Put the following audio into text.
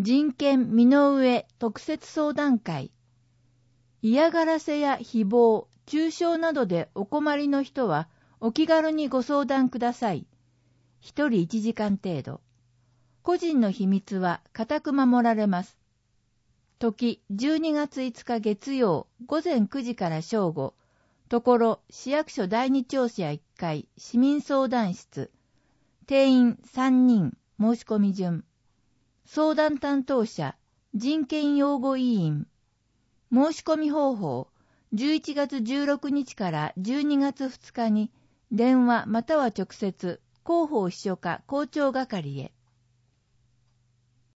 人権身の上特設相談会。嫌がらせや誹謗、中傷などでお困りの人はお気軽にご相談ください。一人1時間程度。個人の秘密は固く守られます。時12月5日月曜午前9時から正午。ところ市役所第二庁舎1階市民相談室。定員3人申し込み順。相談担当者人権擁護委員。申し込み方法11月16日から12月2日に電話または直接広報秘書課校長係へ。